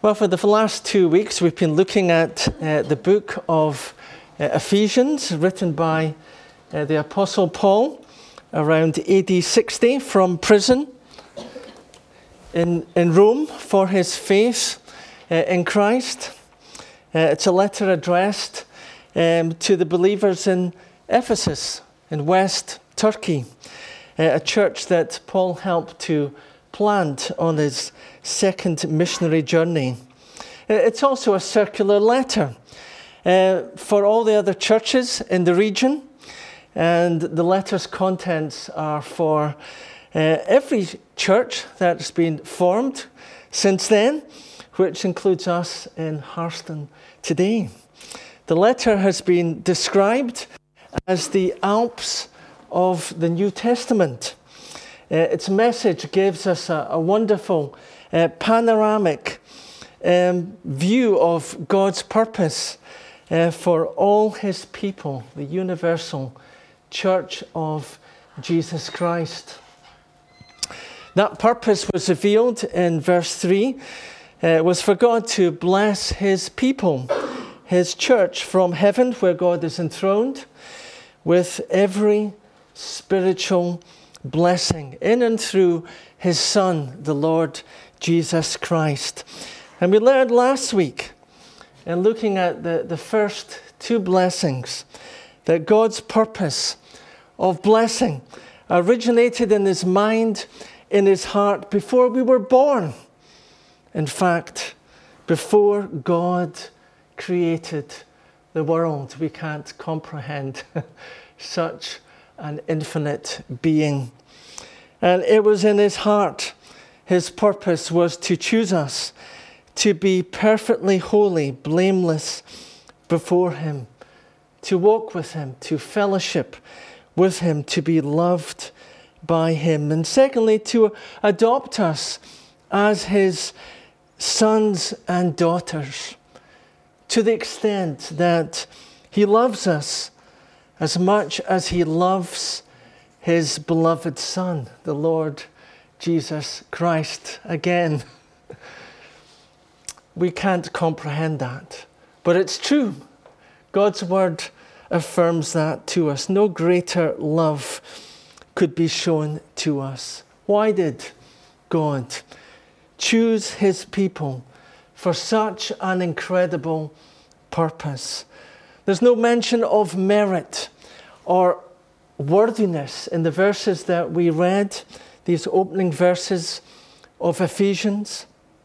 Well, for the last 2 weeks, we've been looking at the book of Ephesians, written by the Apostle Paul around AD 60 from prison in Rome for his faith in Christ. It's a letter addressed to the believers in Ephesus in West Turkey, a church that Paul helped to plant on his second missionary journey. It's also a circular letter for all the other churches in the region, and the letter's contents are for every church that's been formed since then, which includes us in Harston today. The letter has been described as the Alps of the New Testament. Its message gives us a wonderful panoramic view of God's purpose for all his people, the universal church of Jesus Christ. That purpose was revealed in verse 3, was for God to bless his people, his church from heaven where God is enthroned, with every spiritual blessing in and through his Son, the Lord Jesus Christ. And we learned last week, in looking at the first two blessings, that God's purpose of blessing originated in his mind, in his heart, before we were born. In fact, before God created the world. We can't comprehend such an infinite being. And it was in his heart. His purpose was to choose us to be perfectly holy, blameless before him, to walk with him, to fellowship with him, to be loved by him. And secondly, to adopt us as his sons and daughters, to the extent that he loves us as much as he loves his beloved Son, the Lord Jesus Christ. Again, we can't comprehend that, but it's true. God's word affirms that to us. No greater love could be shown to us. Why did God choose his people for such an incredible purpose? There's no mention of merit or worthiness in the verses that we read, these opening verses of Ephesians.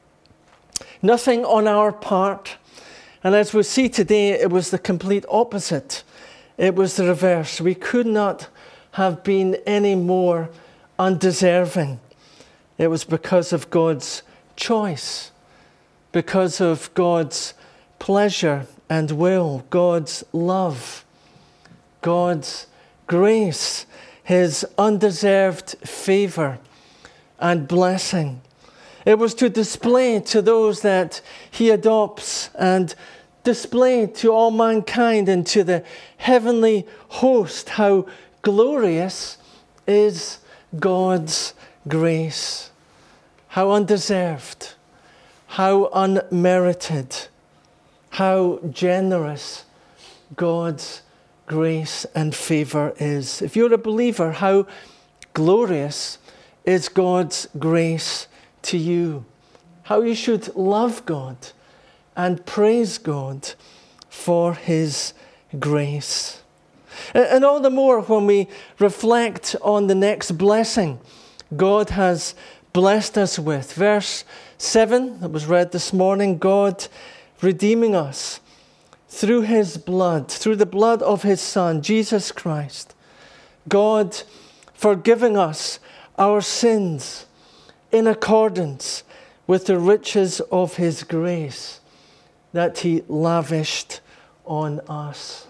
Nothing on our part. And as we see today, it was the complete opposite. It was the reverse. We could not have been any more undeserving. It was because of God's choice, because of God's pleasure and will, God's love, God's grace, his undeserved favor and blessing. It was to display to those that he adopts and display to all mankind and to the heavenly host how glorious is God's grace, how undeserved, how unmerited, how generous God's grace and favor is. If you're a believer, how glorious is God's grace to you. How you should love God and praise God for his grace. And all the more when we reflect on the next blessing God has blessed us with. Verse 7 that was read this morning, God redeeming us through his blood, through the blood of his Son, Jesus Christ. God forgiving us our sins in accordance with the riches of his grace that he lavished on us.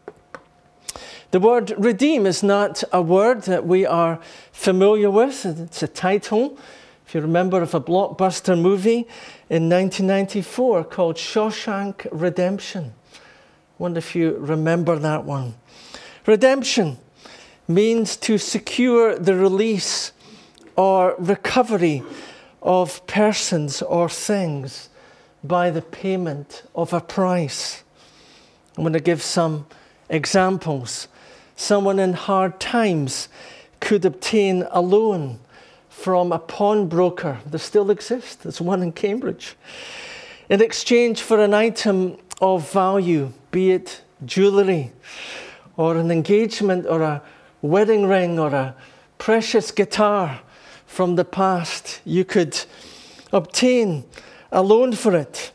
The word redeem is not a word that we are familiar with. It's a title, if you remember, of a blockbuster movie in 1994 called Shawshank Redemption. I wonder if you remember that one. Redemption means to secure the release or recovery of persons or things by the payment of a price. I'm going to give some examples. Someone in hard times could obtain a loan from a pawnbroker. They still exist. There's one in Cambridge. In exchange for an item of value, be it jewellery or an engagement or a wedding ring or a precious guitar from the past, you could obtain a loan for it.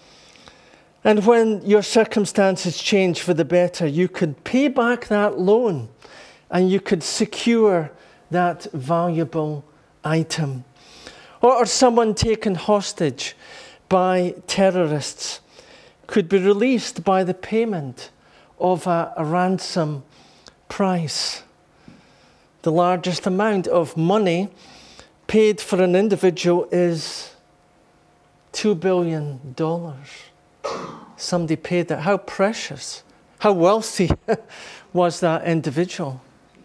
And when your circumstances change for the better, you could pay back that loan and you could secure that valuable item. Or someone taken hostage by terrorists could be released by the payment of a ransom price. The largest amount of money paid for an individual is $2 billion. Somebody paid that. How precious, how wealthy was that individual?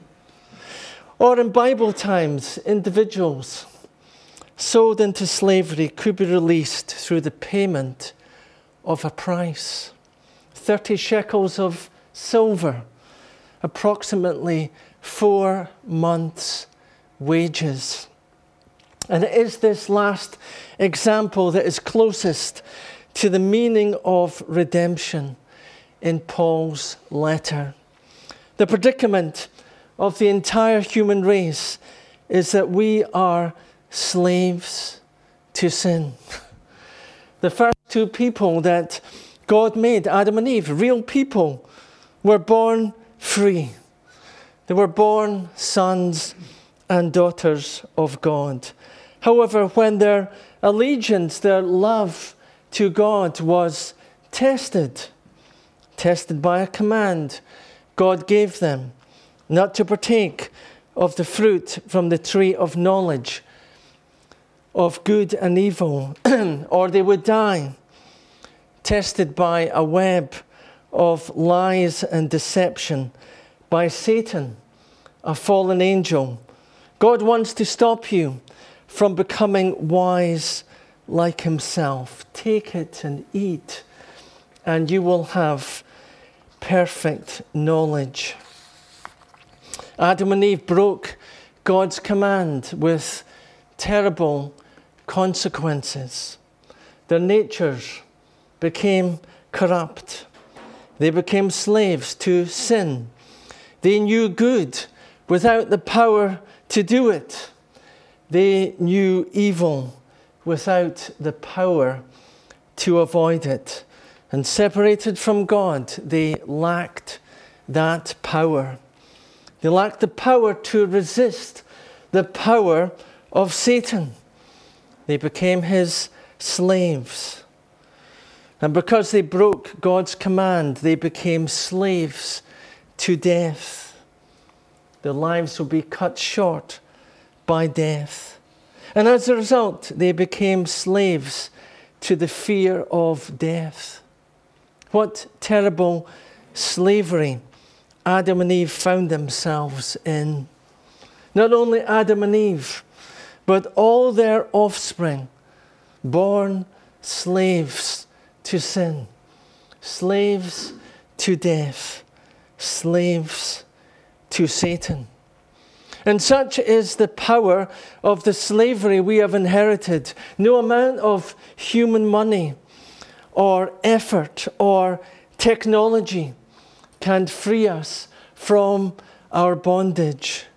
Or in Bible times, individuals sold into slavery could be released through the payment of a price. 30 shekels of silver, approximately 4 months' wages. And it is this last example that is closest to the meaning of redemption in Paul's letter. The predicament of the entire human race is that we are slaves to sin. The first two people that God made, Adam and Eve, real people, were born free. They were born sons and daughters of God. However, when their allegiance, their love to God was tested by a command God gave them, not to partake of the fruit from the tree of knowledge of good and evil, or they would die, tested by a web of lies and deception by Satan, a fallen angel. God wants to stop you from becoming wise like himself. Take it and eat, and you will have perfect knowledge. Adam and Eve broke God's command with terrible consequences. Their natures became corrupt. They became slaves to sin. They knew good without the power to do it. They knew evil without the power to avoid it. And separated from God, they lacked that power. They lacked the power to resist the power of Satan. They became his slaves. And because they broke God's command, they became slaves to death. Their lives will be cut short by death. And as a result, they became slaves to the fear of death. What terrible slavery Adam and Eve found themselves in. Not only Adam and Eve, but all their offspring, born slaves to sin, slaves to death, slaves to Satan. And such is the power of the slavery we have inherited. No amount of human money or effort or technology can free us from our bondage.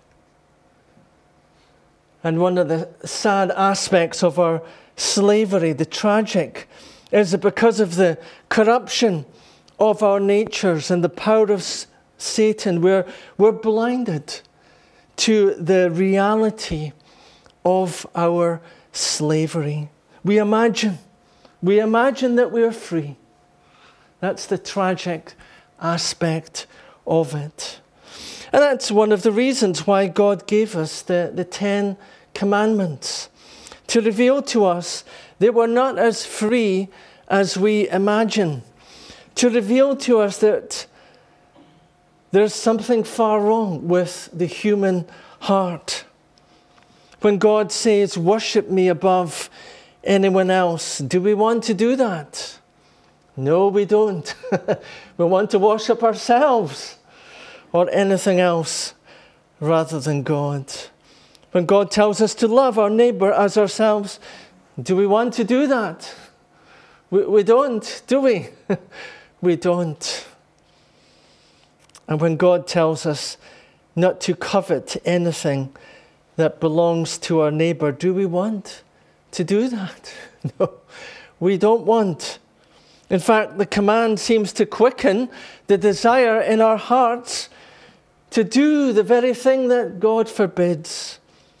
And one of the sad aspects of our slavery, the tragic, is that because of the corruption of our natures and the power of Satan, we're blinded to the reality of our slavery. We imagine that we're free. That's the tragic aspect of it. And that's one of the reasons why God gave us the 10 Commandments, to reveal to us that we're not as free as we imagine, to reveal to us that there's something far wrong with the human heart. When God says, worship me above anyone else. Do we want to do that? No, we don't. We want to worship ourselves or anything else rather than God. When God tells us to love our neighbor as ourselves, do we want to do that? We don't, do we? We don't. And when God tells us not to covet anything that belongs to our neighbor, do we want to do that? No, we don't want. In fact, the command seems to quicken the desire in our hearts to do the very thing that God forbids.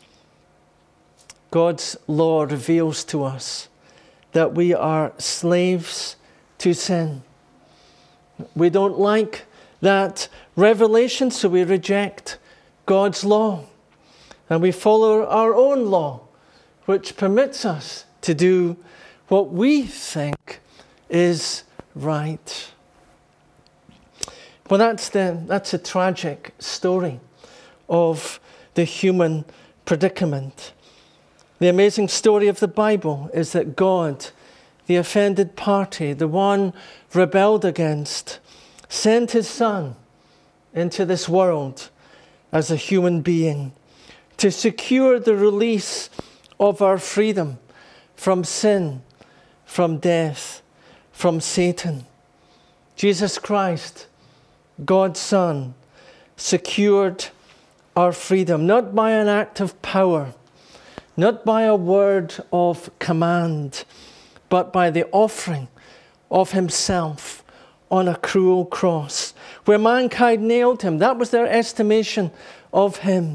God's law reveals to us that we are slaves to sin. We don't like that revelation, so we reject God's law. And we follow our own law, which permits us to do what we think is right. Well, that's a tragic story of the human predicament. The amazing story of the Bible is that God, the offended party, the one rebelled against, sent his Son into this world as a human being to secure the release of our freedom from sin, from death, from Satan. Jesus Christ, God's Son, secured our freedom, not by an act of power, not by a word of command, but by the offering of himself on a cruel cross, where mankind nailed him. That was their estimation of him.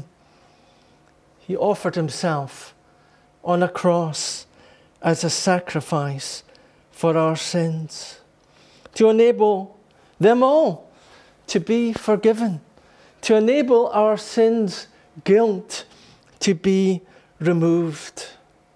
He offered himself on a cross as a sacrifice for our sins, to enable them all to be forgiven, to enable our sins' guilt to be removed.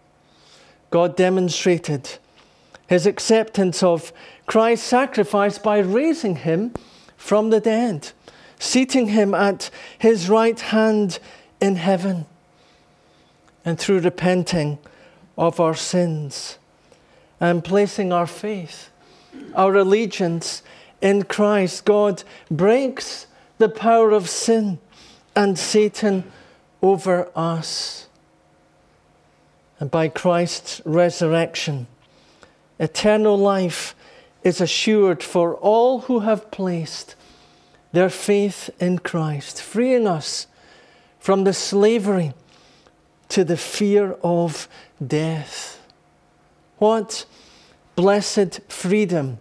God demonstrated his acceptance of Christ's sacrifice by raising him from the dead, seating him at his right hand in heaven. And through repenting of our sins and placing our faith, our allegiance in Christ, God breaks the power of sin and Satan over us. And by Christ's resurrection, eternal life is assured for all who have placed their faith in Christ, freeing us from the slavery to the fear of death. What blessed freedom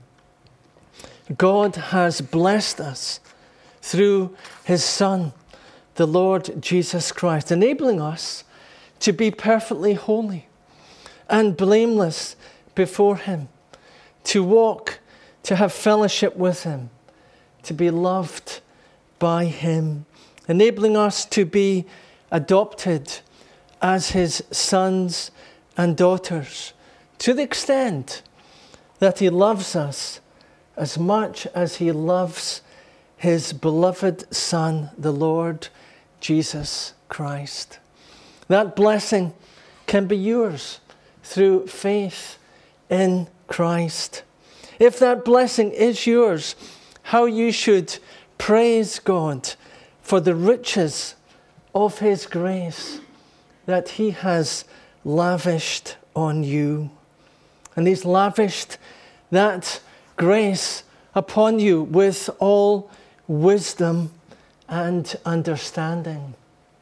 God has blessed us through his Son, the Lord Jesus Christ, enabling us to be perfectly holy and blameless before him, to walk, to have fellowship with him, to be loved by him, enabling us to be adopted as his sons and daughters, to the extent that he loves us as much as he loves his beloved Son, the Lord Jesus Christ. That blessing can be yours through faith in Christ. If that blessing is yours, how you should praise God for the riches of his grace that he has lavished on you. And he's lavished that grace upon you with all wisdom and understanding.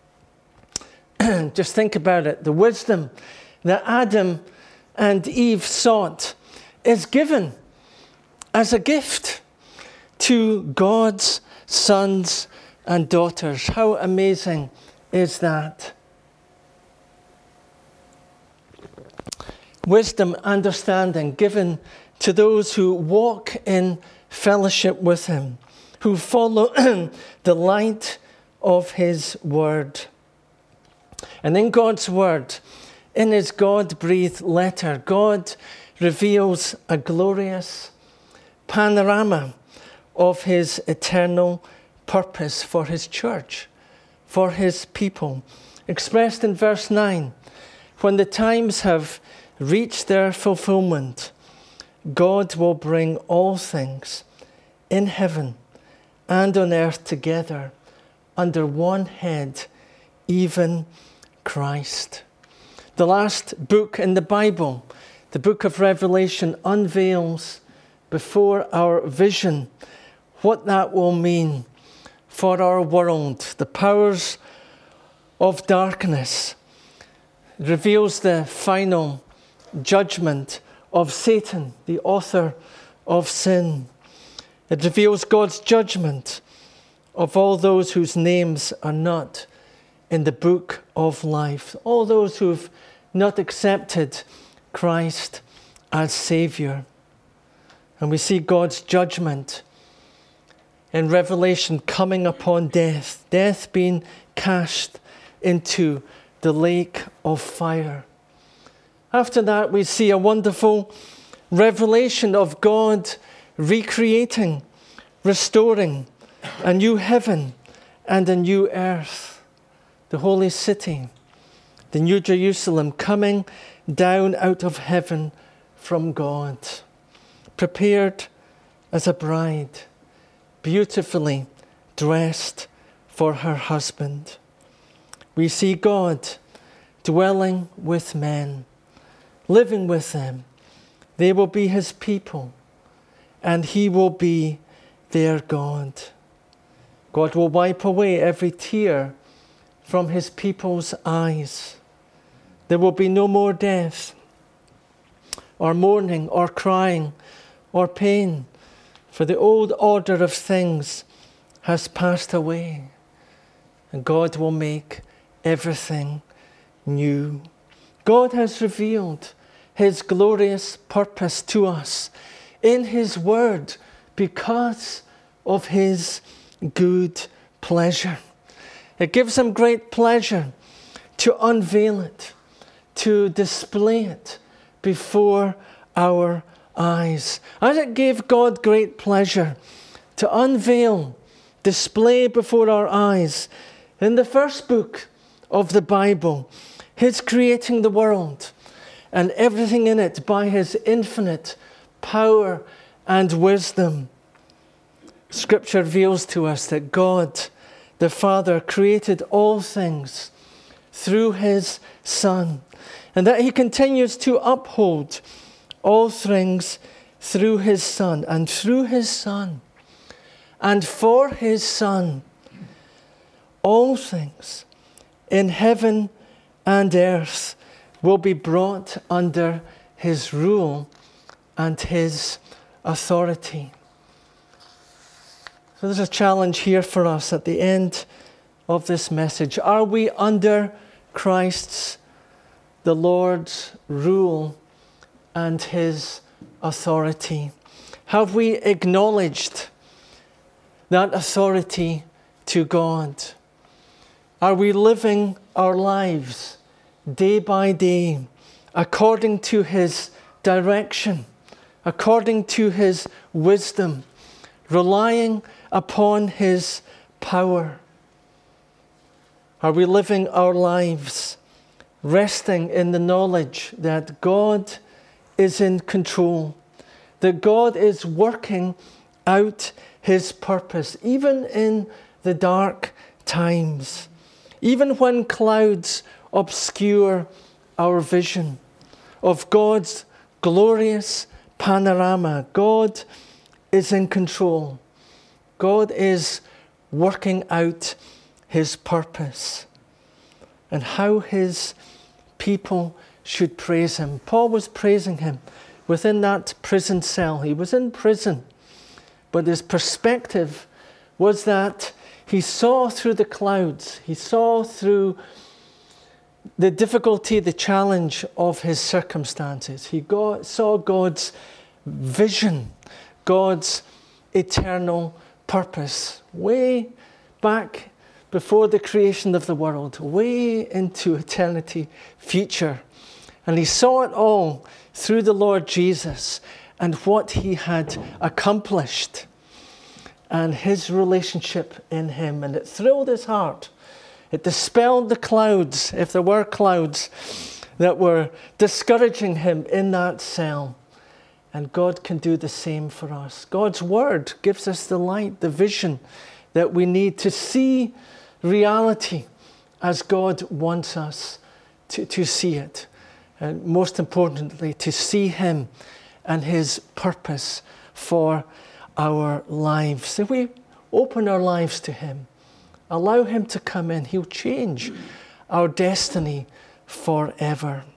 Just think about it. The wisdom that Adam and Eve sought is given as a gift to God's sons and daughters. How amazing is that? Wisdom, understanding given to those who walk in fellowship with him, who follow the light of his word. And in God's word, in his God-breathed letter, God reveals a glorious panorama of his eternal purpose for his church, for his people, expressed in verse 9. When the times have reach their fulfillment, God will bring all things in heaven and on earth together under one head, even Christ. The last book in the Bible, the book of Revelation, unveils before our vision what that will mean for our world. The powers of darkness reveals the final judgment of Satan, the author of sin. It reveals God's judgment of all those whose names are not in the book of life, all those who have not accepted Christ as Savior. And we see God's judgment in Revelation coming upon death, death being cast into the lake of fire. After that, we see a wonderful revelation of God recreating, restoring a new heaven and a new earth, the holy city, the New Jerusalem coming down out of heaven from God, prepared as a bride, beautifully dressed for her husband. We see God dwelling with men, living with them. They will be his people, and he will be their God. God will wipe away every tear from his people's eyes. There will be no more death, or mourning, or crying, or pain, for the old order of things has passed away, and God will make everything new. God has revealed his glorious purpose to us in his word because of his good pleasure. It gives him great pleasure to unveil it, to display it before our eyes. As it gave God great pleasure to unveil, display before our eyes in the first book of the Bible, his creating the world and everything in it by his infinite power and wisdom. Scripture reveals to us that God, the Father, created all things through his Son, and that he continues to uphold all things through his Son, and through his Son, and for his Son, all things in heaven and earth will be brought under his rule and his authority. So there's a challenge here for us at the end of this message. Are we under Christ's, the Lord's, rule and his authority? Have we acknowledged that authority to God? Are we living our lives day by day according to his direction, according to his wisdom, relying upon his power? Are we living our lives resting in the knowledge that God is in control, that God is working out his purpose, even in the dark times, even when clouds obscure our vision of God's glorious panorama? God is in control. God is working out his purpose and how his people should praise him. Paul was praising him within that prison cell. He was in prison, but his perspective was that he saw through the clouds. He saw through the difficulty, the challenge of his circumstances. He saw God's vision, God's eternal purpose, way back before the creation of the world, way into eternity future. And he saw it all through the Lord Jesus and what he had accomplished and his relationship in him. And it thrilled his heart. It dispelled the clouds, if there were clouds, that were discouraging him in that cell. And God can do the same for us. God's word gives us the light, the vision that we need to see reality as God wants us to see it. And most importantly, to see him and his purpose for our lives. If we open our lives to him, allow him to come in, he'll change our destiny forever.